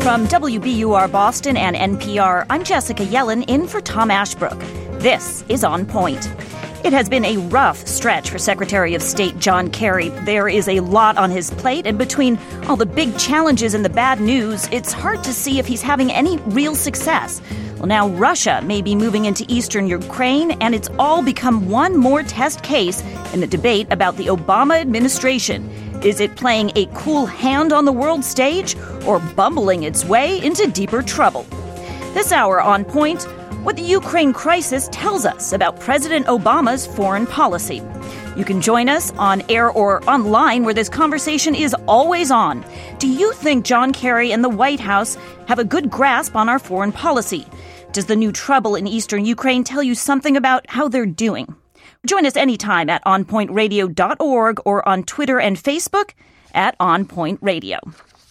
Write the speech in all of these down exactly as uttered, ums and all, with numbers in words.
From W B U R Boston and N P R, I'm Jessica Yellen in for Tom Ashbrook. This is On Point. It has been a rough stretch for Secretary of State John Kerry. There is a lot on his plate, and between all the big challenges and the bad news, it's hard to see if he's having any real success. Well, now Russia may be moving into eastern Ukraine, and it's all become one more test case in the debate about the Obama administration. Is it playing a cool hand on the world stage or bumbling its way into deeper trouble? This hour on Point, what the Ukraine crisis tells us about President Obama's foreign policy. You can join us on air or online where this conversation is always on. Do you think John Kerry and the White House have a good grasp on our foreign policy? Does the new trouble in eastern Ukraine tell you something about how they're doing? Join us anytime at on point radio dot org or on Twitter and Facebook at On Point Radio.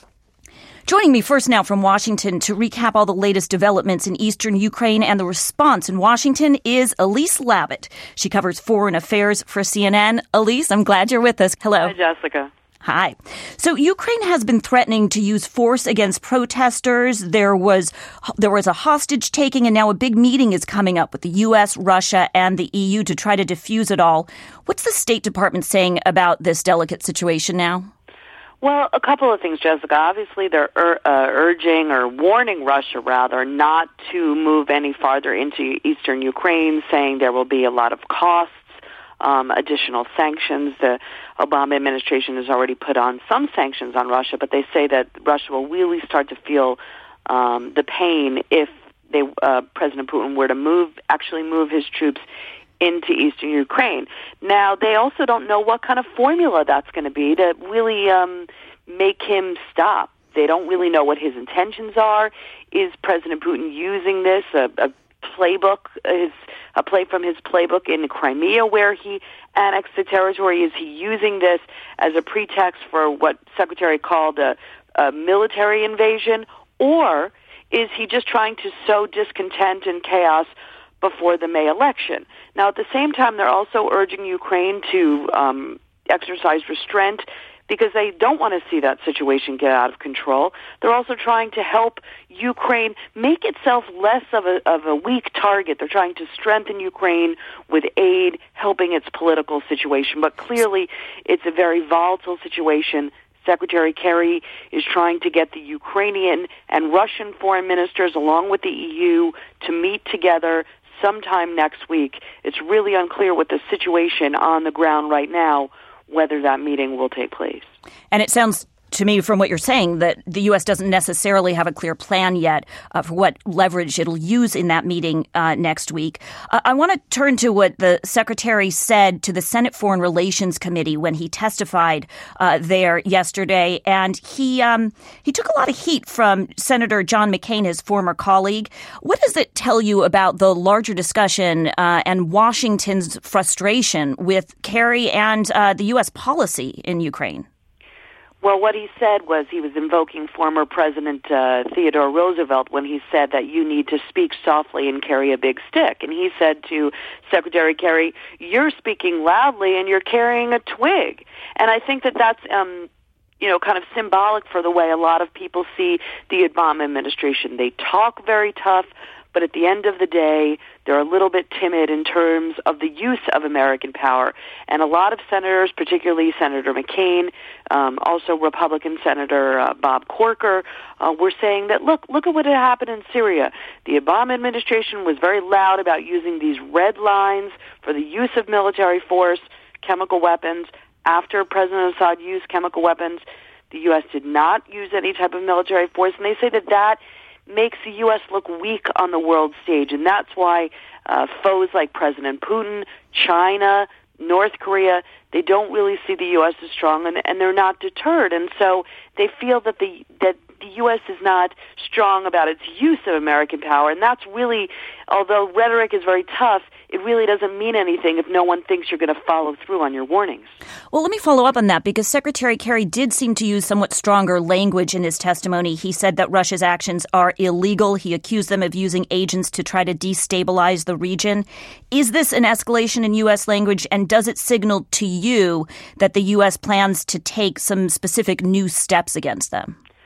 Joining me first now from Washington to recap all the latest developments in eastern Ukraine and the response in Washington is Elise Labott. She covers foreign affairs for C N N. Elise, I'm glad you're with us. Hello. Hi, Jessica. Hi. So Ukraine has been threatening to use force against protesters. There was there was a hostage taking, and now a big meeting is coming up with the U S, Russia, and the E U to try to defuse it all. What's the State Department saying about this delicate situation now? Well, a couple of things, Jessica. Obviously, they're ur- uh, urging or warning Russia, rather, not to move any farther into eastern Ukraine, saying there will be a lot of costs, um, additional sanctions. The Obama administration has already put on some sanctions on Russia, but they say that Russia will really start to feel um, the pain if they, uh, President Putin were to move, actually move his troops into eastern Ukraine. Now, they also don't know what kind of formula that's going to be to really um, make him stop. They don't really know what his intentions are. Is President Putin using this, a, a playbook, his, a play from his playbook in Crimea where he annexed the territory? Is he using this as a pretext for what Secretary called a, a military invasion? Or is he just trying to sow discontent and chaos before the May election? Now, at the same time, they're also urging Ukraine to um, exercise restraint because they don't want to see that situation get out of control. They're also trying to help Ukraine make itself less of a, of a weak target. They're trying to strengthen Ukraine with aid, helping its political situation. But clearly, it's a very volatile situation. Secretary Kerry is trying to get the Ukrainian and Russian foreign ministers, along with the E U, to meet together sometime next week. It's really unclear with the situation on the ground right now whether that meeting will take place. And it sounds to me, from what you're saying, that the U S doesn't necessarily have a clear plan yet uh, for what leverage it'll use in that meeting uh, next week. Uh, I want to turn to what the Secretary said to the Senate Foreign Relations Committee when he testified uh, there yesterday. And he um, he took a lot of heat from Senator John McCain, his former colleague. What does it tell you about the larger discussion uh, and Washington's frustration with Kerry and uh, the U S policy in Ukraine? Well, what he said was he was invoking former President uh, Theodore Roosevelt when he said that you need to speak softly and carry a big stick. And he said to Secretary Kerry, you're speaking loudly and you're carrying a twig. And I think that that's, um, you know, kind of symbolic for the way a lot of people see the Obama administration. They talk very tough, but at the end of the day, they're a little bit timid in terms of the use of American power. And a lot of senators, particularly Senator McCain, um, also Republican Senator uh, Bob Corker, uh, were saying that, look, look at what had happened in Syria. The Obama administration was very loud about using these red lines for the use of military force, chemical weapons. After President Assad used chemical weapons, the U S did not use any type of military force. And they say that that makes the U S look weak on the world stage. And that's why uh, foes like President Putin, China, North Korea, they don't really see the U S as strong, and, and they're not deterred. And so they feel that the that the U S is not strong about its use of American power. And that's really, although rhetoric is very tough, it really doesn't mean anything if no one thinks you're going to follow through on your warnings. Well, let me follow up on that, because Secretary Kerry did seem to use somewhat stronger language in his testimony. He said that Russia's actions are illegal. He accused them of using agents to try to destabilize the region. Is this an escalation in U S language, and does it signal to you that the U S plans to take some specific new steps against them?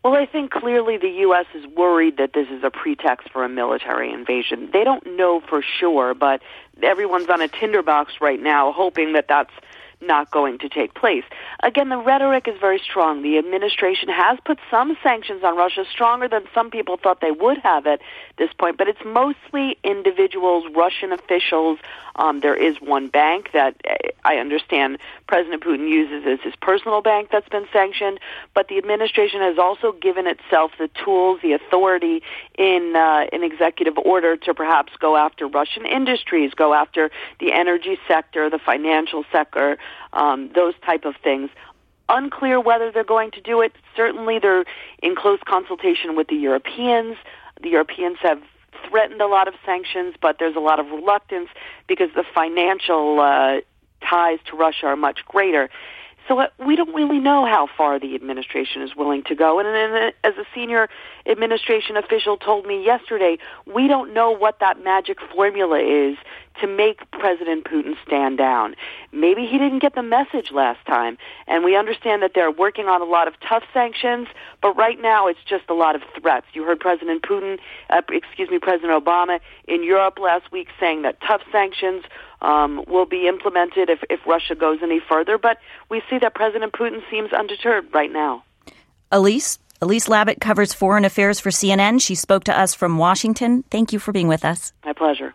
Well, I think clearly the U S is worried that this is a pretext for a military invasion. They don't know for sure, but everyone's on a tinderbox right now hoping that that's not going to take place. Again, the rhetoric is very strong. The administration has put some sanctions on Russia, stronger than some people thought they would have at this point, but it's mostly individuals, Russian officials. Um, there is one bank that I understand President Putin uses as his personal bank that's been sanctioned, but the administration has also given itself the tools, the authority in uh, an executive order to perhaps go after Russian industries, go after the energy sector, the financial sector, um, those type of things. Unclear whether they're going to do it. Certainly they're in close consultation with the Europeans. The Europeans have threatened a lot of sanctions, but there's a lot of reluctance because the financial uh, ties to Russia are much greater. So uh, we don't really know how far the administration is willing to go. And, and as a senior administration official told me yesterday, we don't know what that magic formula is to make President Putin stand down. Maybe he didn't get the message last time, and we understand that they're working on a lot of tough sanctions, but right now it's just a lot of threats. You heard President Putin, uh, excuse me, President Obama in Europe last week saying that tough sanctions um, will be implemented if, if Russia goes any further, but we see that President Putin seems undeterred right now. Elise? Elise Labott covers foreign affairs for C N N. She spoke to us from Washington. Thank you for being with us. My pleasure.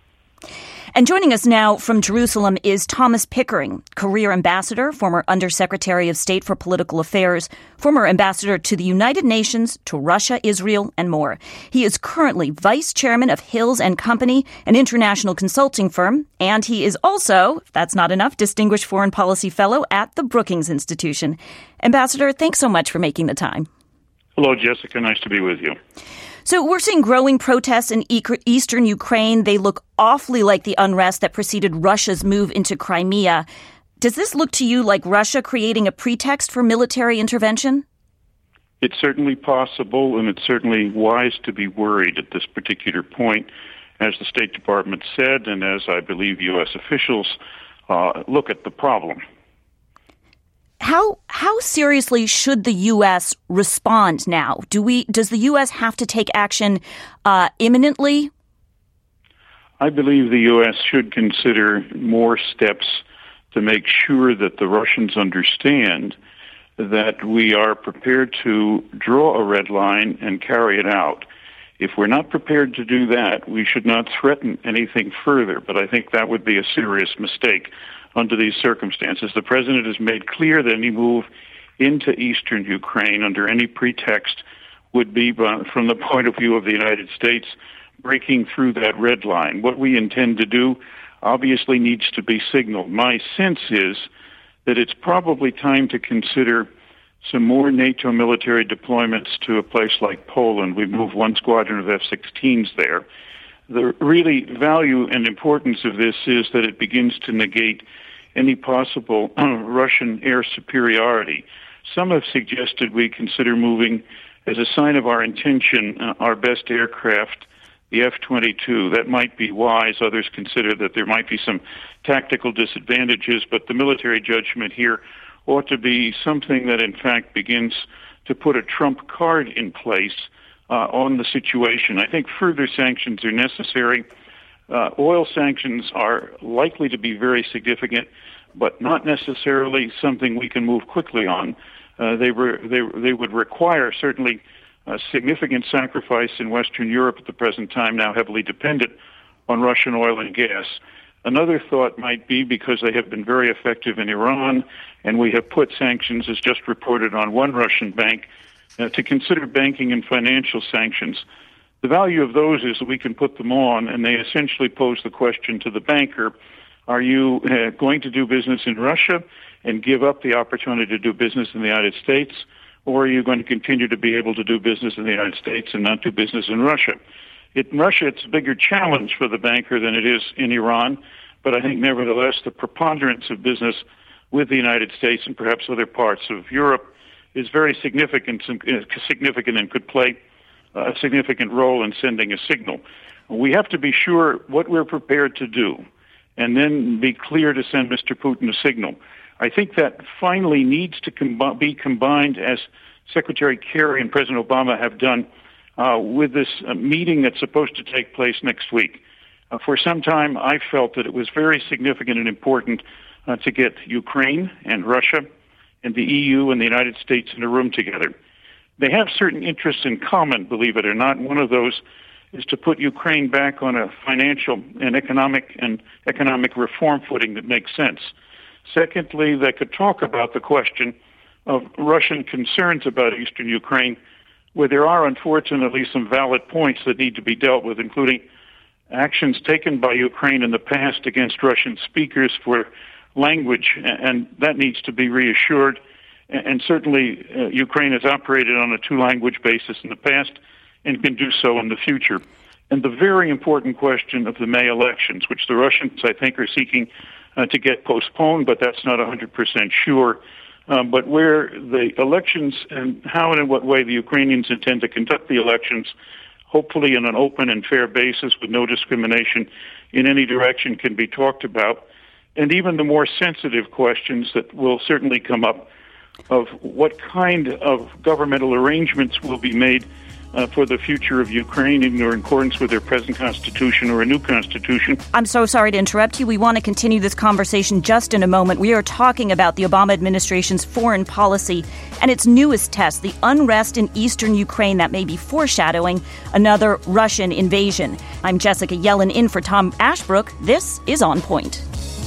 And joining us now from Jerusalem is Thomas Pickering, career ambassador, former Undersecretary of State for Political Affairs, former ambassador to the United Nations, to Russia, Israel, and more. He is currently vice chairman of Hills and Company, an international consulting firm, and he is also, if that's not enough, distinguished foreign policy fellow at the Brookings Institution. Ambassador, thanks so much for making the time. Hello, Jessica. Nice to be with you. So we're seeing growing protests in eastern Ukraine. They look awfully like the unrest that preceded Russia's move into Crimea. Does this look to you like Russia creating a pretext for military intervention? It's certainly possible, and it's certainly wise to be worried at this particular point, as the State Department said, and as I believe U S officials uh, look at the problem. How how seriously should the U S respond now? Do we does the U S have to take action uh, imminently? I believe the U S should consider more steps to make sure that the Russians understand that we are prepared to draw a red line and carry it out. If we're not prepared to do that, we should not threaten anything further, but I think that would be a serious mistake under these circumstances. The president has made clear that any move into eastern Ukraine under any pretext would be, from the point of view of the United States, breaking through that red line. What we intend to do obviously needs to be signaled. My sense is that it's probably time to consider some more NATO military deployments to a place like Poland. We've moved one squadron of F sixteens there. The really value and importance of this is that it begins to negate any possible Russian air superiority. Some have suggested we consider moving, as a sign of our intention, uh, our best aircraft, the F twenty-two. That might be wise. Others consider that there might be some tactical disadvantages, but the military judgment here ought to be something that, in fact, begins to put a trump card in place uh, on the situation. I think further sanctions are necessary. Uh, oil sanctions are likely to be very significant, but not necessarily something we can move quickly on. Uh, they, were, they, they would require certainly a significant sacrifice in Western Europe at the present time, now heavily dependent on Russian oil and gas. Another thought might be, because they have been very effective in Iran, and we have put sanctions, as just reported, on one Russian bank, uh, to consider banking and financial sanctions. The value of those is that we can put them on, and they essentially pose the question to the banker, are you uh, going to do business in Russia and give up the opportunity to do business in the United States, or are you going to continue to be able to do business in the United States and not do business in Russia? It, in Russia, it's a bigger challenge for the banker than it is in Iran, but I think nevertheless the preponderance of business with the United States and perhaps other parts of Europe is very significant, significant and could play a significant role in sending a signal. We have to be sure what we're prepared to do, and then be clear to send Mister Putin a signal. I think that finally needs to com- be combined, as Secretary Kerry and President Obama have done uh, with this uh, meeting that's supposed to take place next week. Uh, for some time, I felt that it was very significant and important uh, to get Ukraine and Russia and the E U and the United States in a room together. They have certain interests in common, believe it or not. One of those is to put Ukraine back on a financial and economic and economic reform footing that makes sense. Secondly, they could talk about the question of Russian concerns about eastern Ukraine, where there are unfortunately some valid points that need to be dealt with, including actions taken by Ukraine in the past against Russian speakers for language, and that needs to be reassured. And certainly uh, Ukraine has operated on a two-language basis in the past and can do so in the future. And the very important question of the May elections, which the Russians, I think, are seeking uh, to get postponed, but that's not one hundred percent sure. Um, but where the elections and how and in what way the Ukrainians intend to conduct the elections, hopefully in an open and fair basis with no discrimination in any direction, can be talked about. And even the more sensitive questions that will certainly come up of what kind of governmental arrangements will be made uh, for the future of Ukraine in accordance with their present constitution or a new constitution. I'm so sorry to interrupt you. We want to continue this conversation just in a moment. We are talking about the Obama administration's foreign policy and its newest test, the unrest in eastern Ukraine that may be foreshadowing another Russian invasion. I'm Jessica Yellin in for Tom Ashbrook. This is On Point.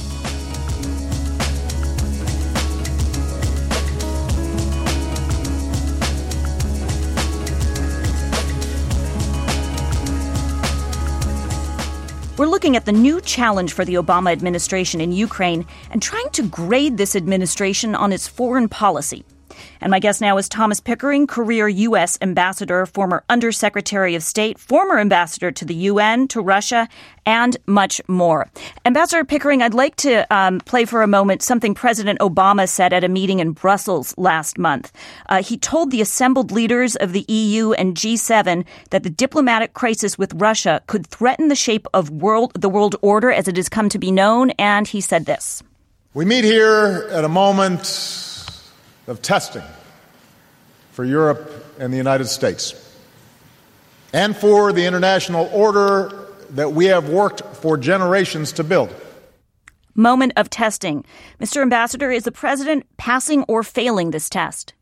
We're looking at the new challenge for the Obama administration in Ukraine and trying to grade this administration on its foreign policy. And my guest now is Thomas Pickering, career U S ambassador, former undersecretary of state, former ambassador to the U N, to Russia, and much more. Ambassador Pickering, I'd like to um, play for a moment something President Obama said at a meeting in Brussels last month. Uh, he told the assembled leaders of the E U and G seven that the diplomatic crisis with Russia could threaten the shape of world, the world order as it has come to be known, and he said this. We meet here at a moment of testing for Europe and the United States, and for the international order that we have worked for generations to build. Moment of testing. Mister Ambassador, is the president passing or failing this test?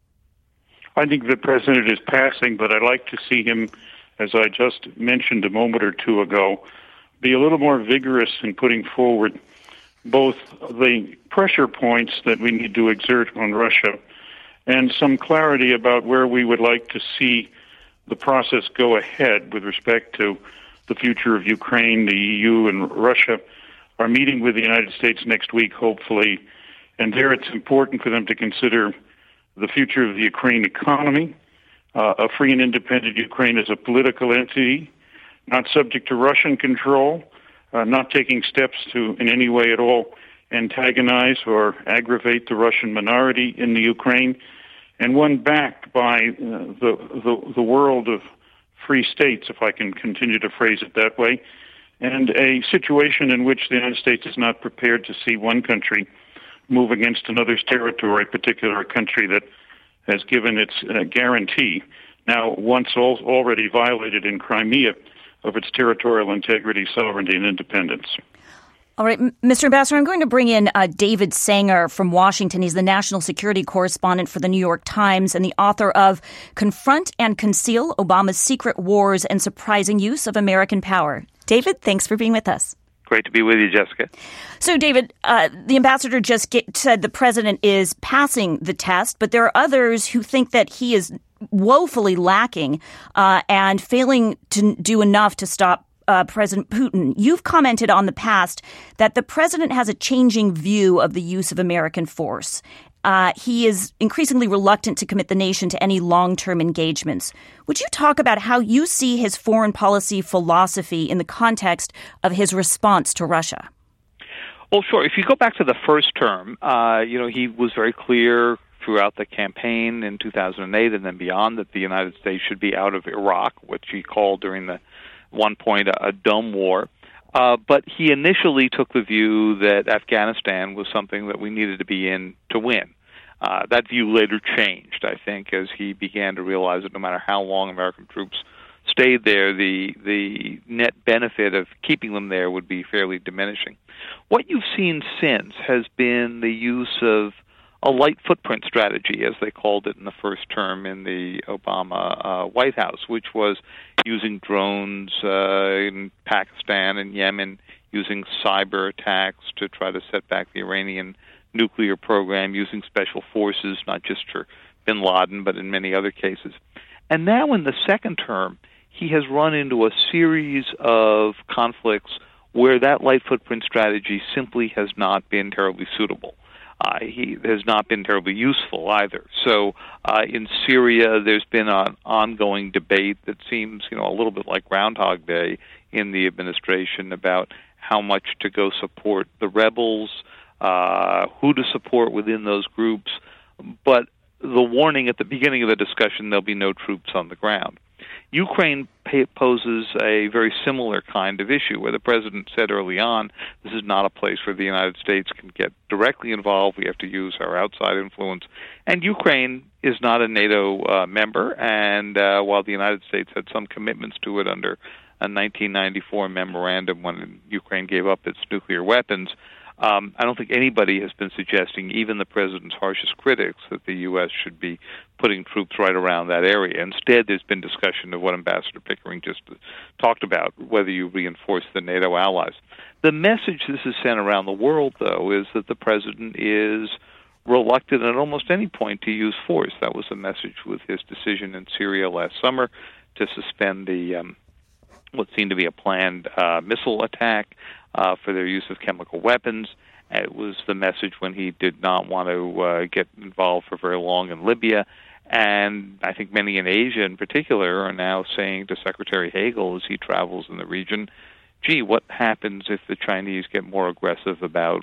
I think the president is passing, but I'd like to see him, as I just mentioned a moment or two ago, be a little more vigorous in putting forward both the pressure points that we need to exert on Russia and some clarity about where we would like to see the process go ahead with respect to the future of Ukraine. The E U and Russia are meeting with the United States next week, hopefully, and there it's important for them to consider the future of the Ukraine economy, uh, a free and independent Ukraine as a political entity, not subject to Russian control, uh, not taking steps to in any way at all antagonize or aggravate the Russian minority in the Ukraine, and one backed by uh, the, the the world of free states, if I can continue to phrase it that way, and a situation in which the United States is not prepared to see one country move against another's territory, particularly a country that has given its uh, guarantee, now once al- already violated in Crimea, of its territorial integrity, sovereignty, and independence. All right, Mister Ambassador, I'm going to bring in uh, David Sanger from Washington. He's the national security correspondent for the New York Times and the author of Confront and Conceal: Obama's Secret Wars and Surprising Use of American Power. David, thanks for being with us. Great to be with you, Jessica. So, David, uh, the ambassador just get, said the president is passing the test, but there are others who think that he is woefully lacking uh, and failing to do enough to stop Uh, President Putin. You've commented on the past that the president has a changing view of the use of American force. Uh, he is increasingly reluctant to commit the nation to any long-term engagements. Would you talk about how you see his foreign policy philosophy in the context of his response to Russia? Well, sure. If you go back to the first term, uh, you know, he was very clear throughout the campaign in two thousand eight and then beyond that the United States should be out of Iraq, which he called during the one point a, a dumb war. Uh, but he initially took the view that Afghanistan was something that we needed to be in to win. Uh, that view later changed, I think, as he began to realize that no matter how long American troops stayed there, the the net benefit of keeping them there would be fairly diminishing. What you've seen since has been the use of a light footprint strategy, as they called it in the first term in the Obama uh, White House, which was using drones uh, in Pakistan and Yemen, using cyber attacks to try to set back the Iranian nuclear program, using special forces, not just for bin Laden, but in many other cases. And now in the second term, he has run into a series of conflicts where that light footprint strategy simply has not been terribly suitable. Uh, he has not been terribly useful either. So uh, in Syria, there's been an ongoing debate that seems, you know, a little bit like Groundhog Day in the administration about how much to go support the rebels, uh, who to support within those groups. But the warning at the beginning of the discussion, there'll be no troops on the ground. Ukraine poses a very similar kind of issue, where the president said early on, this is not a place where the United States can get directly involved. We have to use our outside influence. And Ukraine is not a NATO uh, member, and uh, while the United States had some commitments to it under a nineteen ninety-four memorandum when Ukraine gave up its nuclear weapons, Um, I don't think anybody has been suggesting, even the president's harshest critics, that the U S should be putting troops right around that area. Instead, there's been discussion of what Ambassador Pickering just talked about, whether you reinforce the NATO allies. The message this has sent around the world, though, is that the president is reluctant at almost any point to use force. That was the message with his decision in Syria last summer to suspend the um, what seemed to be a planned uh, missile attack Uh, for their use of chemical weapons. It was the message when he did not want to uh, get involved for very long in Libya. And I think many in Asia in particular are now saying to Secretary Hagel as he travels in the region, gee, what happens if the Chinese get more aggressive about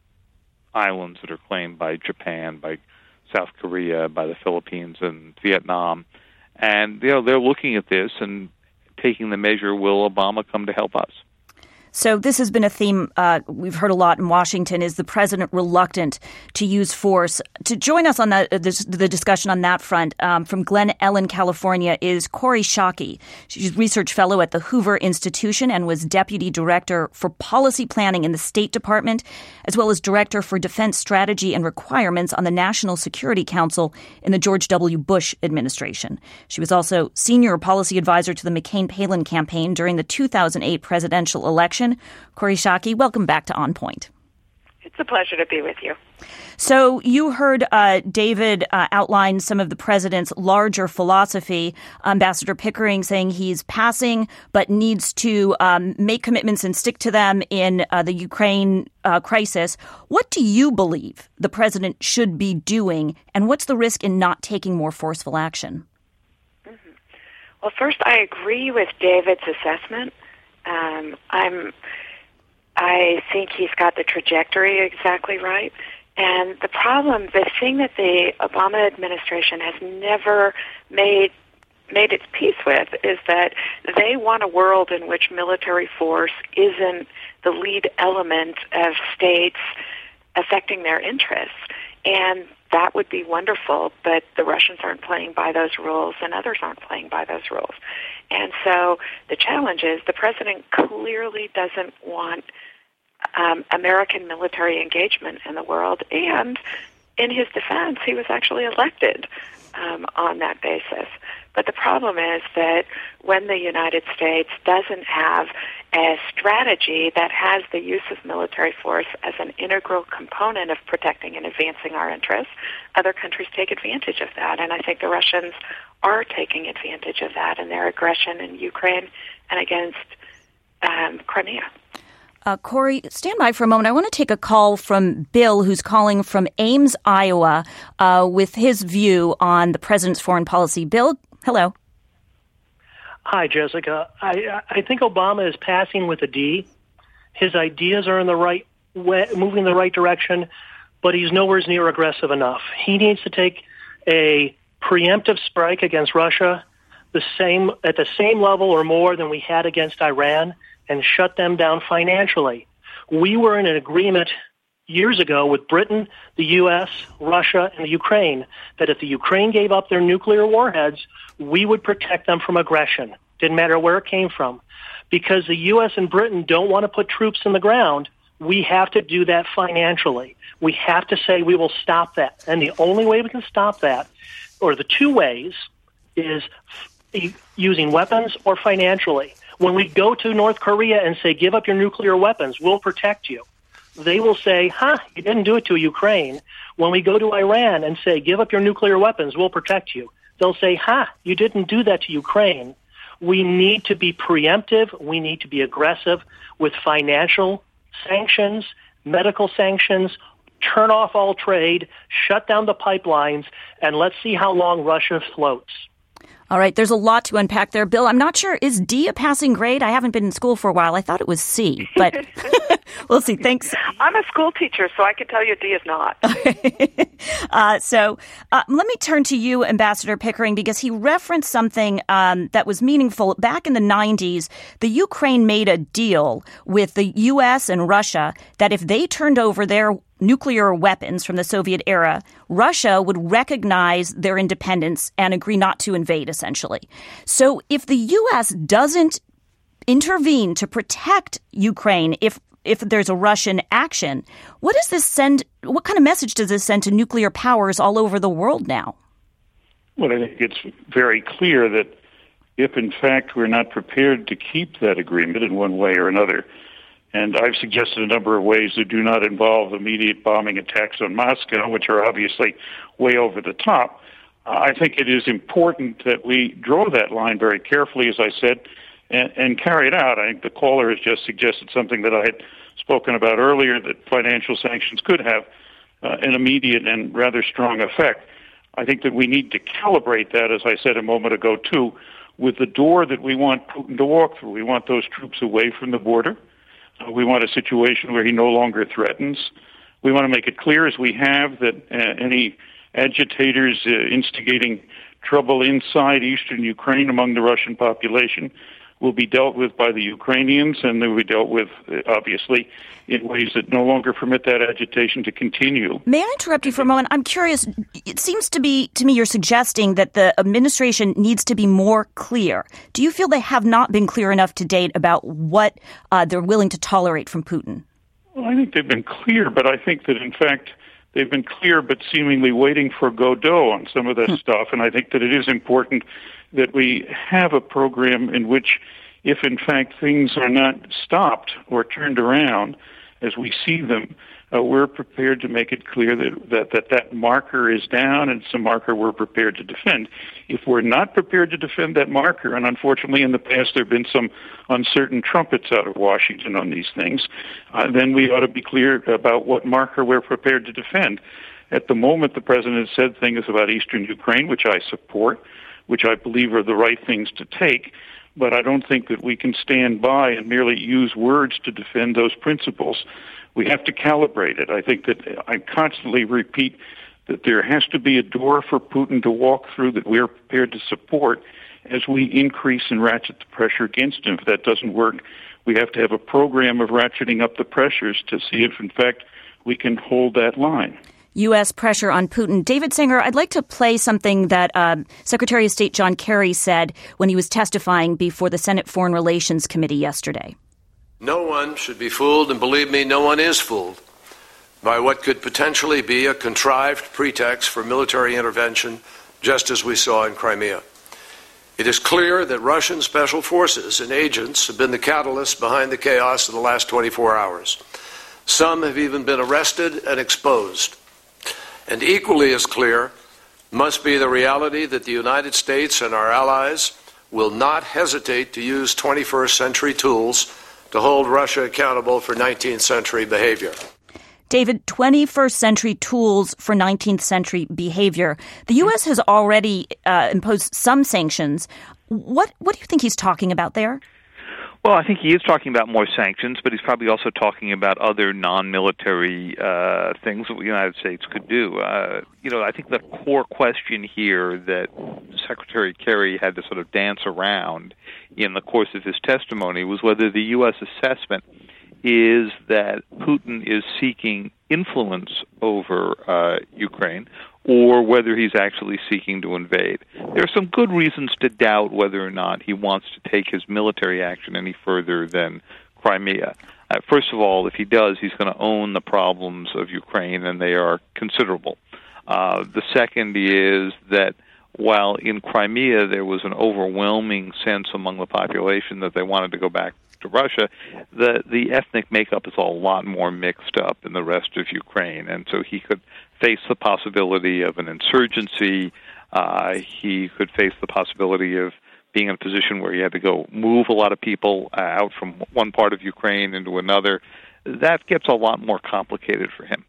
islands that are claimed by Japan, by South Korea, by the Philippines and Vietnam? And, you know, they're looking at this and taking the measure, will Obama come to help us? So this has been a theme uh, we've heard a lot in Washington. Is the president reluctant to use force? To join us on that, uh, this, the discussion on that front, um, from Glen Ellen, California, is Kori Schake. She's research fellow at the Hoover Institution and was deputy director for policy planning in the State Department, as well as director for defense strategy and requirements on the National Security Council in the George W. Bush administration. She was also senior policy advisor to the McCain-Palin campaign during the two thousand eight presidential election. Kori Schake, welcome back to On Point. It's a pleasure to be with you. So you heard uh, David uh, outline some of the president's larger philosophy. Ambassador Pickering saying he's passing but needs to um, make commitments and stick to them in uh, the Ukraine uh, crisis. What do you believe the president should be doing, and what's the risk in not taking more forceful action? Mm-hmm. Well, first, I agree with David's assessment. Um, I'm, I think he's got the trajectory exactly right. And the problem, the thing that the Obama administration has never made made its peace with is that they want a world in which military force isn't the lead element of states affecting their interests. And that would be wonderful, but the Russians aren't playing by those rules and others aren't playing by those rules. And so the challenge is the president clearly doesn't want um, American military engagement in the world. And in his defense, he was actually elected um, on that basis. But the problem is that when the United States doesn't have a strategy that has the use of military force as an integral component of protecting and advancing our interests, other countries take advantage of that. And I think the Russians are taking advantage of that in their aggression in Ukraine and against um, Crimea. Uh, Kori, stand by for a moment. I want to take a call from Bill, who's calling from Ames, Iowa, uh, with his view on the president's foreign policy. Bill, hello. Hi, Jessica. I, I think Obama is passing with a D. His ideas are in the right way, moving in the right direction, but he's nowhere near aggressive enough. He needs to take a preemptive strike against Russia, the same at the same level or more than we had against Iran, and shut them down financially. We were in an agreement years ago with Britain, the U S, Russia, and the Ukraine, that if the Ukraine gave up their nuclear warheads, we would protect them from aggression. Didn't matter where it came from. Because the U S and Britain don't want to put troops in the ground, we have to do that financially. We have to say we will stop that. And the only way we can stop that, or the two ways, is f- using weapons or financially. When we go to North Korea and say, give up your nuclear weapons, we'll protect you, they will say, huh, you didn't do it to Ukraine. When we go to Iran and say, give up your nuclear weapons, we'll protect you, they'll say, huh, you didn't do that to Ukraine. We need to be preemptive. We need to be aggressive with financial sanctions, medical sanctions, turn off all trade, shut down the pipelines, and let's see how long Russia floats. All right, there's a lot to unpack there. Bill, I'm not sure, is D a passing grade? I haven't been in school for a while. I thought it was C, but we'll see. Thanks. I'm a school teacher, so I can tell you D is not. uh, so uh, let me turn to you, Ambassador Pickering, because he referenced something um, that was meaningful. Back in the nineties, the Ukraine made a deal with the U S and Russia that if they turned over their nuclear weapons from the Soviet era, Russia would recognize their independence and agree not to invade, essentially. So if the U S doesn't intervene to protect Ukraine, if if there's a Russian action, what does this send? What kind of message does this send to nuclear powers all over the world now? Well, I think it's very clear that if, in fact, we're not prepared to keep that agreement in one way or another, and I've suggested a number of ways that do not involve immediate bombing attacks on Moscow, which are obviously way over the top, uh, I think it is important that we draw that line very carefully, as I said, and, and carry it out. I think the caller has just suggested something that I had spoken about earlier, that financial sanctions could have uh, an immediate and rather strong effect. I think that we need to calibrate that, as I said a moment ago, too, with the door that we want Putin to walk through. We want those troops away from the border. Uh, we want a situation where he no longer threatens. We want to make it clear, as we have, that uh, any agitators uh, instigating trouble inside eastern Ukraine among the Russian population will be dealt with by the Ukrainians, and they will be dealt with, uh, obviously, in ways that no longer permit that agitation to continue. May I interrupt you for a moment? I'm curious. It seems to be to me you're suggesting that the administration needs to be more clear. Do you feel they have not been clear enough to date about what uh, they're willing to tolerate from Putin? Well, I think they've been clear, but I think that, in fact, they've been clear but seemingly waiting for Godot on some of that hmm. stuff, and I think that it is important that we have a program in which, if in fact things are not stopped or turned around as we see them, uh, we're prepared to make it clear that, that that that marker is down, and it's a marker we're prepared to defend. If we're not prepared to defend that marker, and unfortunately in the past there have been some uncertain trumpets out of Washington on these things, uh, then we ought to be clear about what marker we're prepared to defend. At the moment, the president said things about eastern Ukraine, which I support, which I believe are the right things to take, but I don't think that we can stand by and merely use words to defend those principles. We have to calibrate it. I think that I constantly repeat that there has to be a door for Putin to walk through that we are prepared to support as we increase and ratchet the pressure against him. If that doesn't work, we have to have a program of ratcheting up the pressures to see if, in fact, we can hold that line. U S pressure on Putin. David Sanger, I'd like to play something that uh, Secretary of State John Kerry said when he was testifying before the Senate Foreign Relations Committee yesterday. No one should be fooled, and believe me, no one is fooled, by what could potentially be a contrived pretext for military intervention, just as we saw in Crimea. It is clear that Russian special forces and agents have been the catalyst behind the chaos of the last twenty-four hours. Some have even been arrested and exposed. And equally as clear must be the reality that the United States and our allies will not hesitate to use twenty-first century tools to hold Russia accountable for nineteenth century behavior. David, twenty-first century tools for nineteenth century behavior. The U S has already uh, imposed some sanctions. What what do you think he's talking about there? Well, I think he is talking about more sanctions, but he's probably also talking about other non-military uh, things that the United States could do. Uh, you know, I think the core question here that Secretary Kerry had to sort of dance around in the course of his testimony was whether the U S assessment is that Putin is seeking influence over uh, Ukraine, or whether he's actually seeking to invade. There are some good reasons to doubt whether or not he wants to take his military action any further than Crimea. Uh, first of all, if he does, he's going to own the problems of Ukraine, and they are considerable. Uh, the second is that while in Crimea there was an overwhelming sense among the population that they wanted to go back to Russia, the the ethnic makeup is a lot more mixed up in the rest of Ukraine, and so he could face the possibility of an insurgency. Uh, he could face the possibility of being in a position where he had to go move a lot of people uh, out from one part of Ukraine into another. That gets a lot more complicated for him.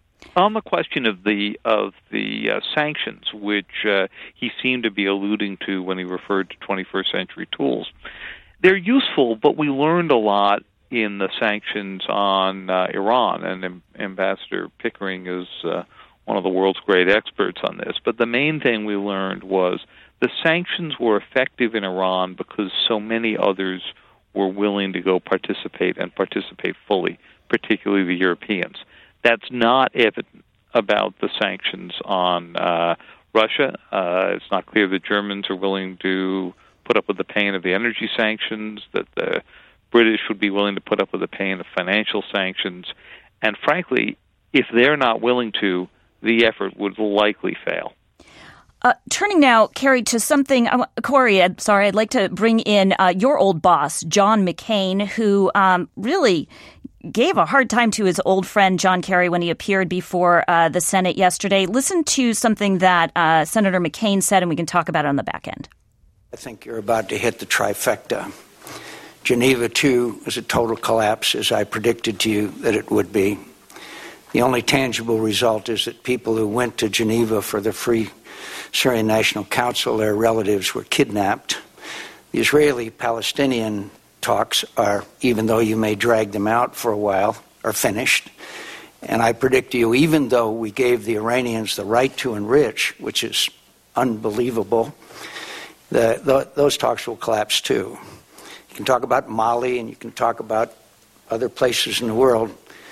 On the question of the of the uh, sanctions, which uh, he seemed to be alluding to when he referred to twenty-first century tools, they're useful, but we learned a lot in the sanctions on uh, Iran, and Am- Ambassador Pickering is uh, one of the world's great experts on this. But the main thing we learned was the sanctions were effective in Iran because so many others were willing to go participate and participate fully, particularly the Europeans. That's not evident about the sanctions on uh, Russia. Uh, it's not clear the Germans are willing to put up with the pain of the energy sanctions, that the British would be willing to put up with the pain of financial sanctions. And frankly, if they're not willing to, the effort would likely fail. Uh, turning now, Kerry, to something, uh, Corey, I'm sorry, I'd like to bring in uh, your old boss, John McCain, who um, really gave a hard time to his old friend John Kerry when he appeared before uh, the Senate yesterday. Listen to something that uh, Senator McCain said, and we can talk about it on the back end. I think you're about to hit the trifecta. Geneva two was a total collapse, as I predicted to you that it would be. The only tangible result is that people who went to Geneva for the Free Syrian National Council, their relatives were kidnapped. The Israeli-Palestinian talks are, even though you may drag them out for a while, are finished. And I predict to you, even though we gave the Iranians the right to enrich, which is unbelievable, the, the, those talks will collapse too. You can talk about Mali and you can talk about other places in the world,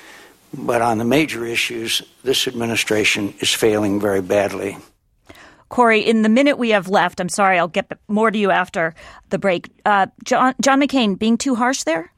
but on the major issues, this administration is failing very badly. Corey, in the minute we have left, I'm sorry, I'll get more to you after the break. Uh, John, John McCain, being too harsh there?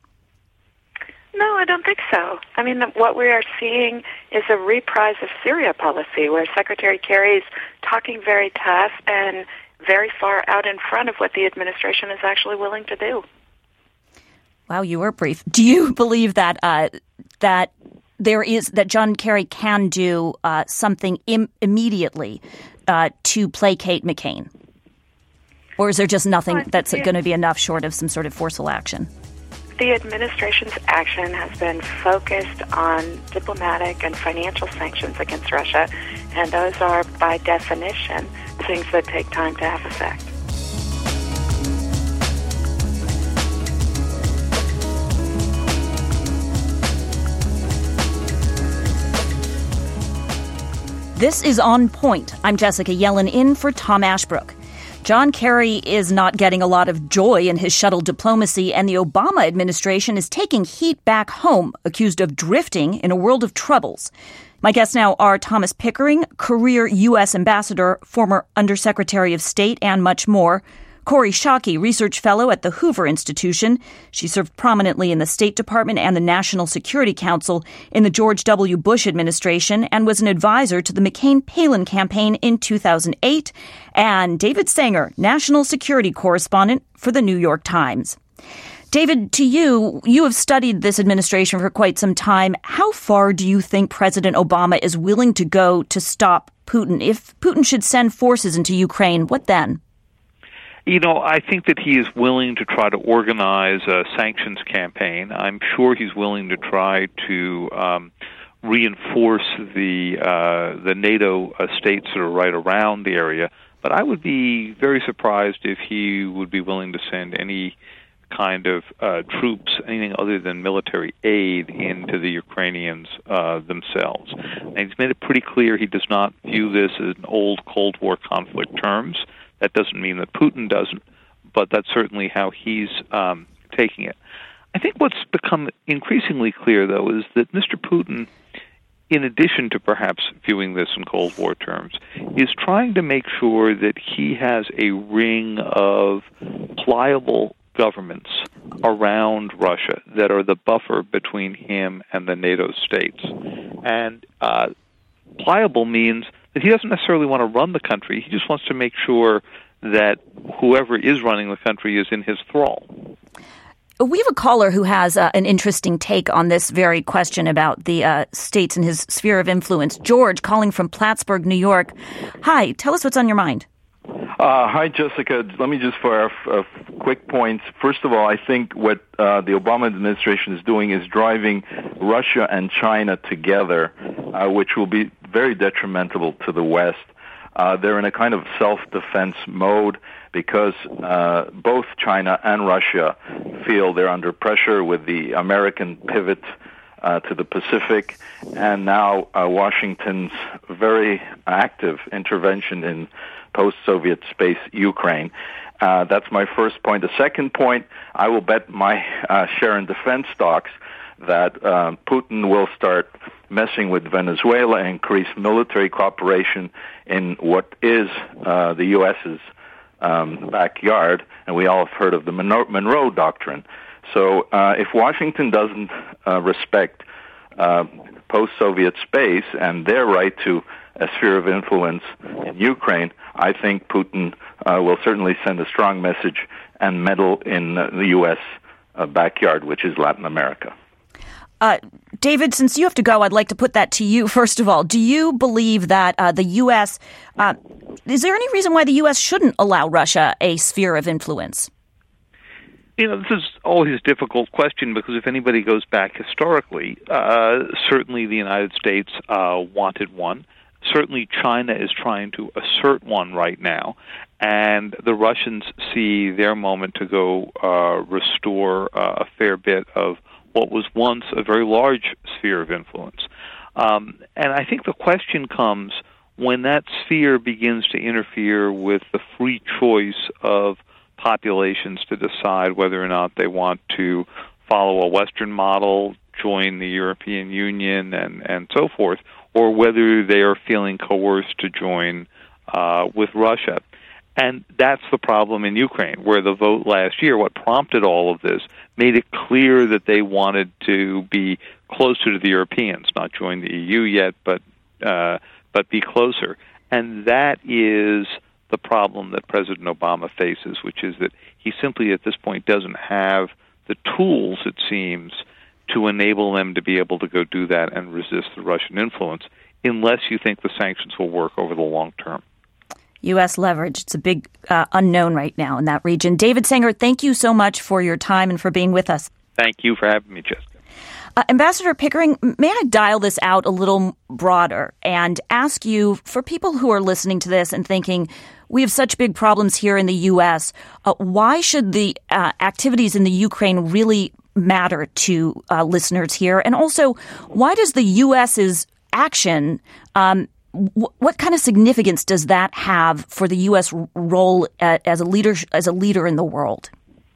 No, I don't think so. I mean, what we are seeing is a reprise of Syria policy, where Secretary Kerry's talking very tough and very far out in front of what the administration is actually willing to do. Wow, you were brief. Do you believe that uh, that there is that John Kerry can do uh, something Im- immediately uh, to placate McCain, or is there just nothing well, that's yeah. going to be enough short of some sort of forceful action? The administration's action has been focused on diplomatic and financial sanctions against Russia, and those are, by definition, things that take time to have effect. This is On Point. I'm Jessica Yellen in for Tom Ashbrook. John Kerry is not getting a lot of joy in his shuttle diplomacy, and the Obama administration is taking heat back home, accused of drifting in a world of troubles. My guests now are Thomas Pickering, career U S ambassador, former Undersecretary of State, and much more. Kori Schake, research fellow at the Hoover Institution. She served prominently in the State Department and the National Security Council in the George W. Bush administration and was an advisor to the McCain-Palin campaign in two thousand eight. And David Sanger, national security correspondent for the New York Times. David, to you, you have studied this administration for quite some time. How far do you think President Obama is willing to go to stop Putin? If Putin should send forces into Ukraine, what then? You know, I think that he is willing to try to organize a sanctions campaign. I'm sure he's willing to try to um, reinforce the uh, the NATO uh, states that are right around the area. But I would be very surprised if he would be willing to send any kind of uh, troops, anything other than military aid, into the Ukrainians uh, themselves. And he's made it pretty clear he does not view this as an old Cold War conflict terms. That doesn't mean that Putin doesn't, but that's certainly how he's um, taking it. I think what's become increasingly clear, though, is that Mister Putin in addition to perhaps viewing this in Cold War terms, is trying to make sure that he has a ring of pliable governments around Russia that are the buffer between him and the NATO states. And uh, pliable means that he doesn't necessarily want to run the country. He just wants to make sure that whoever is running the country is in his thrall. We have a caller who has uh, an interesting take on this very question about the uh, states and his sphere of influence. George, calling from Plattsburgh, New York. Hi, tell us what's on your mind. Uh, hi, Jessica. Let me just for a, a quick points. First of all, I think what uh, the Obama administration is doing is driving Russia and China together, uh, which will be very detrimental to the West. Uh, they're in a kind of self-defense mode because uh, both China and Russia feel they're under pressure with the American pivot uh, to the Pacific, and now uh, Washington's very active intervention in post-Soviet space Ukraine. Uh, that's my first point. The second point, I will bet my uh, share in defense stocks that uh, Putin will start messing with Venezuela, increase military cooperation in what is uh, the U S's um, backyard, and we all have heard of the Monroe, Monroe Doctrine. So uh, if Washington doesn't uh, respect uh, post-Soviet space and their right to a sphere of influence in Ukraine, I think Putin uh, will certainly send a strong message and meddle in uh, the U S uh, backyard, which is Latin America. Uh, David, since you have to go, I'd like to put that to you. First of all, do you believe that uh, the U S, uh, is there any reason why the U S shouldn't allow Russia a sphere of influence? You know, this is always a difficult question because if anybody goes back historically, uh, certainly the United States uh, wanted one. Certainly China is trying to assert one right now, and the Russians see their moment to go uh, restore uh, a fair bit of what was once a very large sphere of influence. Um, and I think the question comes when that sphere begins to interfere with the free choice of populations to decide whether or not they want to follow a Western model, join the European Union, and, and so forth, or whether they are feeling coerced to join uh, with Russia. And that's the problem in Ukraine, where the vote last year, what prompted all of this, made it clear that they wanted to be closer to the Europeans, not join the E U yet, but uh, but be closer. And that is the problem that President Obama faces, which is that he simply at this point doesn't have the tools, it seems, to enable them to be able to go do that and resist the Russian influence, unless you think the sanctions will work over the long term. U S leverage, it's a big uh, unknown right now in that region. David Sanger, thank you so much for your time and for being with us. Thank you for having me, Jessica. Uh, Ambassador Pickering, may I dial this out a little broader and ask you, for people who are listening to this and thinking, we have such big problems here in the U S, uh, why should the uh, activities in the Ukraine really matter to uh, listeners here? And also, why does the U S's action, um, w- what kind of significance does that have for the U S role at, as a leader as a leader in the world?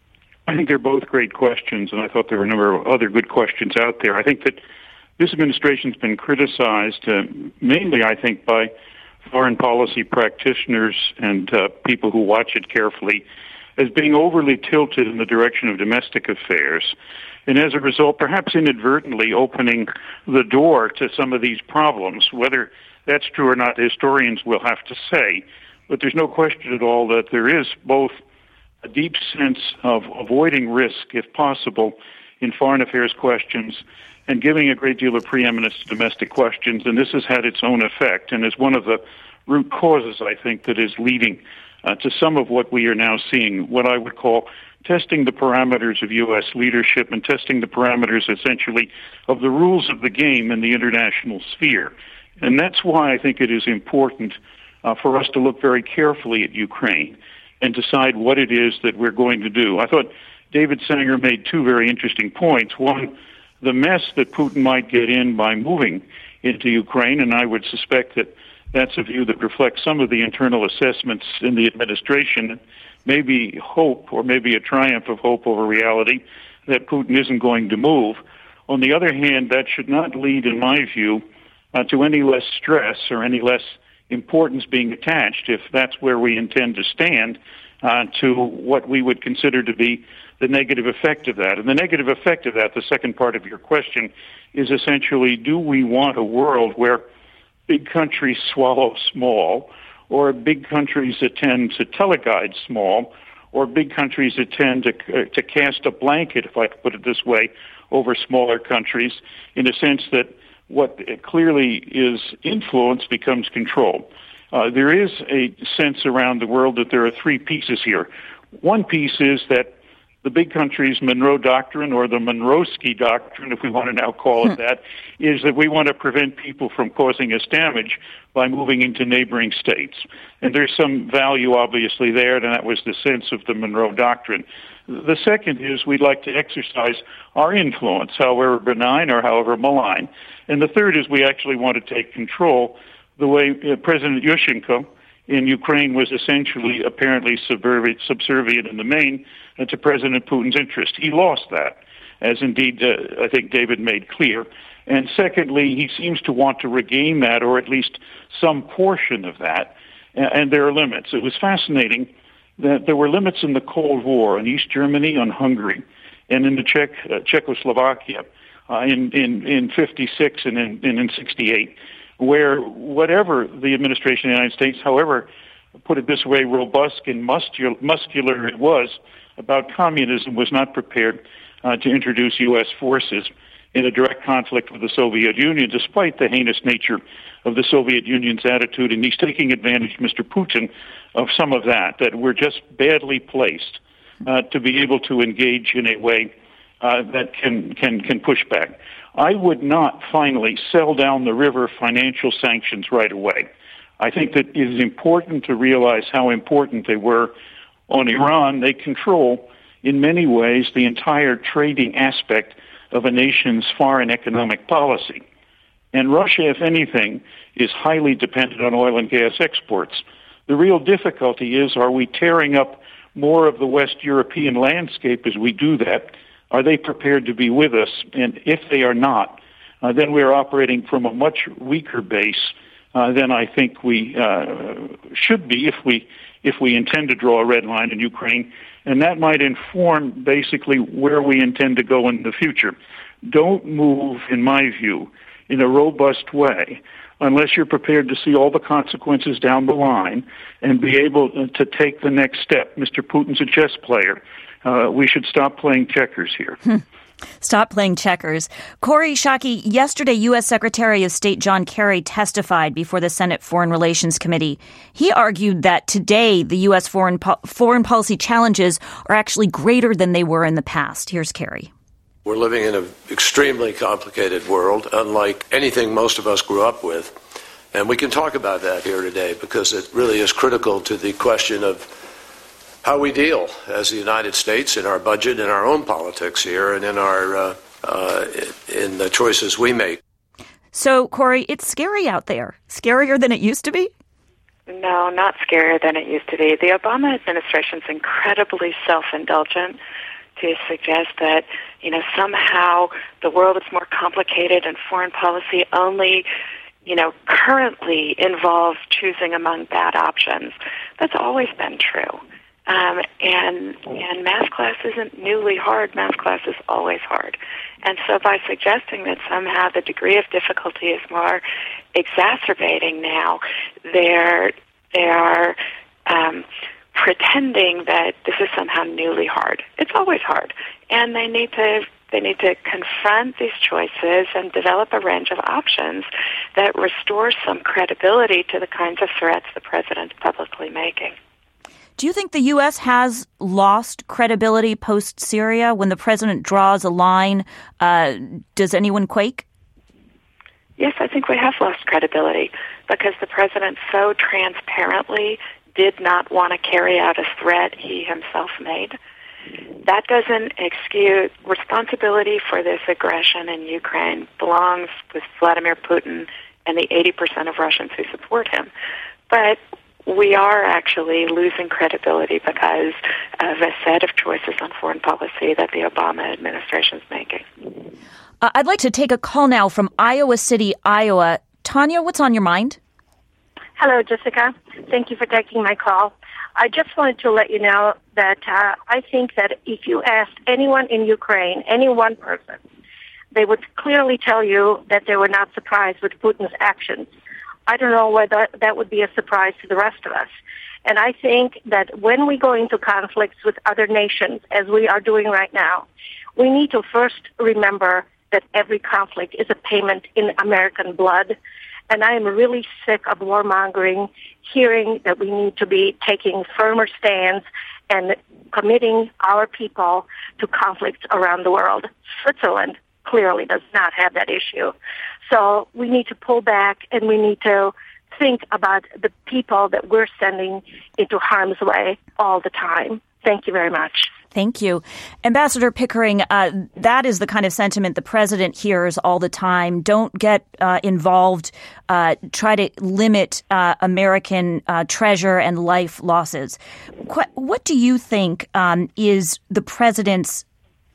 I think they're both great questions, and I thought there were a number of other good questions out there. I think that this administration's been criticized uh, mainly, I think, by foreign policy practitioners and uh, people who watch it carefully as being overly tilted in the direction of domestic affairs, and as a result, perhaps inadvertently opening the door to some of these problems. Whether that's true or not, the historians will have to say, but there's no question at all that there is both a deep sense of avoiding risk, if possible, in foreign affairs questions and giving a great deal of preeminence to domestic questions, and this has had its own effect and is one of the root causes, I think, that is leading uh, to some of what we are now seeing, what I would call testing the parameters of U S leadership and testing the parameters, essentially, of the rules of the game in the international sphere. And that's why I think it is important uh, for us to look very carefully at Ukraine and decide what it is that we're going to do. I thought David Sanger made two very interesting points. One, the mess that Putin might get in by moving into Ukraine, and I would suspect that that's a view that reflects some of the internal assessments in the administration, maybe hope or maybe a triumph of hope over reality that Putin isn't going to move. On the other hand, that should not lead, in my view, uh, to any less stress or any less importance being attached, if that's where we intend to stand, uh, to what we would consider to be the negative effect of that. And the negative effect of that, the second part of your question, is essentially, do we want a world where big countries swallow small, or big countries that tend to teleguide small, or big countries that tend to, uh, to cast a blanket, if I could put it this way, over smaller countries, in a sense that what clearly is influence becomes control. Uh, there is a sense around the world that there are three pieces here. One piece is that the big countries' Monroe Doctrine, or the Monroeski Doctrine, if we want to now call it that, is that we want to prevent people from causing us damage by moving into neighboring states. And there's some value, obviously, there, and that was the sense of the Monroe Doctrine. The second is we'd like to exercise our influence, however benign or however malign. And the third is we actually want to take control the way uh, President Yushchenko in Ukraine was essentially apparently subservient in the main uh, to President Putin's interest. He lost that, as indeed uh, I think David made clear. And secondly, he seems to want to regain that, or at least some portion of that, uh, and there are limits. It was fascinating that there were limits in the Cold War in East Germany, on Hungary, and in the Czech, uh, Czechoslovakia uh, in, in, in fifty-six and in, and in sixty-eight. Where whatever the administration of the United States, however, put it this way, robust and muscular, muscular it was about communism, was not prepared uh, to introduce U S forces in a direct conflict with the Soviet Union, despite the heinous nature of the Soviet Union's attitude. And he's taking advantage, Mister Putin, of some of that, that we're just badly placed uh, to be able to engage in a way uh, that can, can, can push back. I would not, finally, sell down the river financial sanctions right away. I think that it is important to realize how important they were on Iran. They control, in many ways, the entire trading aspect of a nation's foreign economic policy. And Russia, if anything, is highly dependent on oil and gas exports. The real difficulty is, are we tearing up more of the West European landscape as we do that? Are they prepared to be with us? And if they are not, uh, then we're operating from a much weaker base uh, than I think we uh, should be if we if we intend to draw a red line in Ukraine. And that might inform basically where we intend to go in the future. Don't move, in my view, in a robust way unless you're prepared to see all the consequences down the line and be able to take the next step. Mister Putin's a chess player. Uh, we should stop playing checkers here. Stop playing checkers. Kori Schake, yesterday U S. Secretary of State John Kerry testified before the Senate Foreign Relations Committee. He argued that today the U S. foreign po- foreign policy challenges are actually greater than they were in the past. Here's Kerry. We're living in an extremely complicated world, unlike anything most of us grew up with. And we can talk about that here today because it really is critical to the question of how we deal as the United States in our budget, in our own politics here, and in our uh, uh, in the choices we make. So, Kori, it's scary out there. Scarier than it used to be? No, not scarier than it used to be. The Obama administration's incredibly self-indulgent to suggest that, you know, somehow the world is more complicated and foreign policy only, you know, currently involves choosing among bad options. That's always been true. Um, and and math class isn't newly hard. Math class is always hard. And so by suggesting that somehow the degree of difficulty is more exacerbating now, they're, they are um, pretending that this is somehow newly hard. It's always hard. And they need to they need to confront these choices and develop a range of options that restore some credibility to the kinds of threats the president's publicly making. Do you think the U S has lost credibility post-Syria? When the president draws a line, uh, does anyone quake? Yes, I think we have lost credibility because the president so transparently did not want to carry out a threat he himself made. That doesn't excuse responsibility for this aggression in Ukraine belongs with Vladimir Putin and the eighty percent of Russians who support him. But we are actually losing credibility because of a set of choices on foreign policy that the Obama administration is making. Uh, I'd like to take a call now from Iowa City, Iowa. Tanya, what's on your mind? Hello, Jessica. Thank you for taking my call. I just wanted to let you know that uh, I think that if you asked anyone in Ukraine, any one person, they would clearly tell you that they were not surprised with Putin's actions. I don't know whether that would be a surprise to the rest of us. And I think that when we go into conflicts with other nations, as we are doing right now, we need to first remember that every conflict is a payment in American blood. And I am really sick of warmongering, hearing that we need to be taking firmer stands and committing our people to conflicts around the world. Switzerland clearly does not have that issue. So we need to pull back and we need to think about the people that we're sending into harm's way all the time. Thank you very much. Thank you. Ambassador Pickering, uh, that is the kind of sentiment the president hears all the time. Don't get uh, involved. Uh, try to limit uh, American uh, treasure and life losses. Qu- what do you think um, is the president's,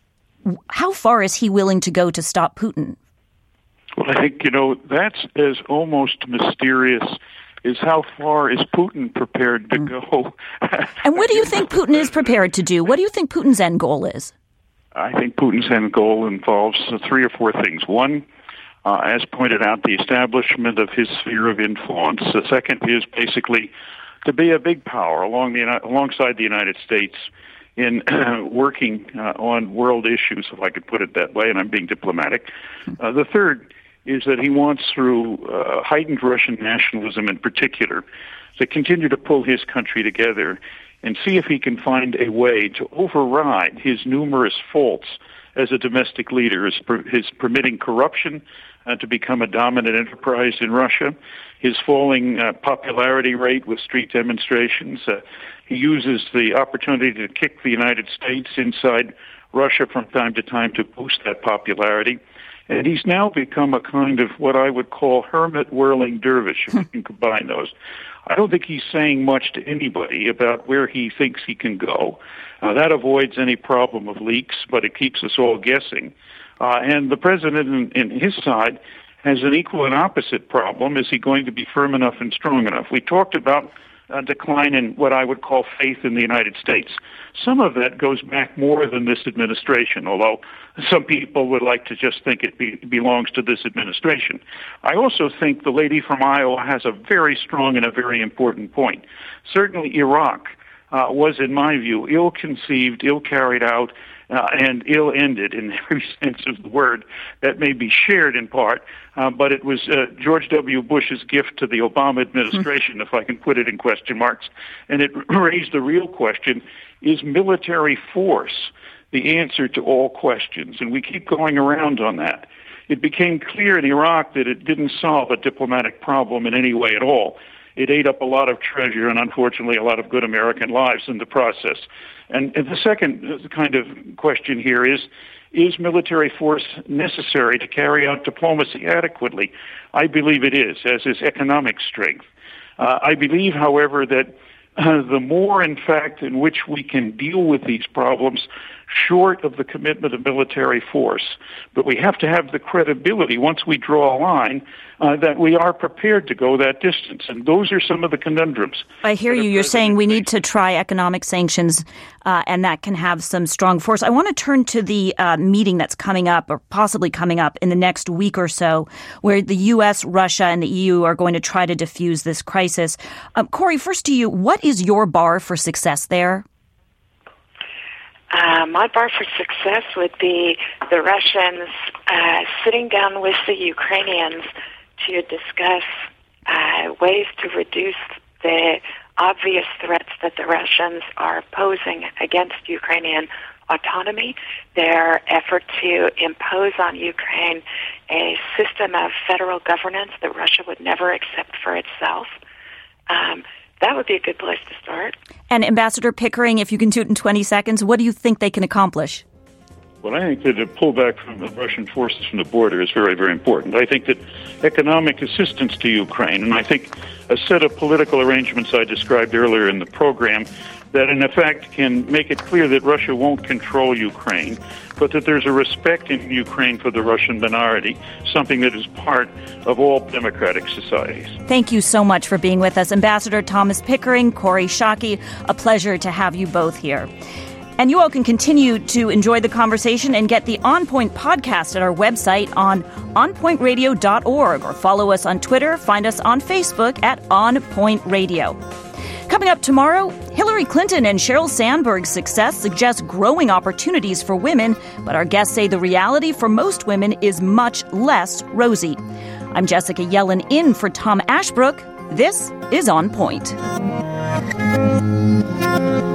how far is he willing to go to stop Putin? Well, I think, you know, that's as almost mysterious is how far is Putin prepared to go? And what do you think Putin is prepared to do? What do you think Putin's end goal is? I think Putin's end goal involves three or four things. One, uh, as pointed out, the establishment of his sphere of influence. The second is basically to be a big power along the alongside the United States in uh, working uh, on world issues, if I could put it that way, and I'm being diplomatic. Uh, the third is that he wants, through uh, heightened Russian nationalism in particular, to continue to pull his country together and see if he can find a way to override his numerous faults as a domestic leader, his, his permitting corruption uh, to become a dominant enterprise in Russia, his falling uh, popularity rate with street demonstrations. Uh, he uses the opportunity to kick the United States inside Russia from time to time to boost that popularity. And he's now become a kind of what I would call hermit whirling dervish, if we can combine those. I don't think he's saying much to anybody about where he thinks he can go. Uh, that avoids any problem of leaks, but it keeps us all guessing. Uh, and the president, in, in his side, has an equal and opposite problem. Is he going to be firm enough and strong enough? We talked about a decline in what I would call faith in the United States. Some of that goes back more than this administration, although some people would like to just think it be, belongs to this administration. I also think the lady from Iowa has a very strong and a very important point. Certainly Iraq uh, was, in my view, ill-conceived, ill-carried out, Uh, and ill-ended in every sense of the word. That may be shared in part, uh, but it was uh, George W. Bush's gift to the Obama administration, if I can put it in question marks. And it raised the real question, is military force the answer to all questions? And we keep going around on that. It became clear in Iraq that it didn't solve a diplomatic problem in any way at all. It ate up a lot of treasure and, unfortunately, a lot of good American lives in the process. And, and the second kind of question here is, is military force necessary to carry out diplomacy adequately? I believe it is, as is economic strength. Uh, I believe, however, that uh, the more, in fact, in which we can deal with these problems, short of the commitment of military force, but we have to have the credibility, once we draw a line, uh, that we are prepared to go that distance. And those are some of the conundrums. I hear you. You're saying we need to try economic sanctions, uh, and that can have some strong force. I want to turn to the uh, meeting that's coming up, or possibly coming up in the next week or so, where the U S, Russia, and the E U are going to try to diffuse this crisis. Um, Corey, first to you, what is your bar for success there? Uh, my bar for success would be the Russians uh, sitting down with the Ukrainians to discuss uh, ways to reduce the obvious threats that the Russians are posing against Ukrainian autonomy, their effort to impose on Ukraine a system of federal governance that Russia would never accept for itself. Um, that would be a good place to start. And Ambassador Pickering, if you can do it in twenty seconds, what do you think they can accomplish? Well, I think that a pullback from the Russian forces from the border is very, very important. I think that economic assistance to Ukraine, and I think a set of political arrangements I described earlier in the program that in effect can make it clear that Russia won't control Ukraine, but that there's a respect in Ukraine for the Russian minority, something that is part of all democratic societies. Thank you so much for being with us, Ambassador Thomas Pickering, Kori Schake. A pleasure to have you both here. And you all can continue to enjoy the conversation and get the On Point podcast at our website on on point radio dot org, or follow us on Twitter, find us on Facebook at On Point Radio. Coming up tomorrow, Hillary Clinton and Sheryl Sandberg's success suggests growing opportunities for women, but our guests say the reality for most women is much less rosy. I'm Jessica Yellen in for Tom Ashbrook. This is On Point.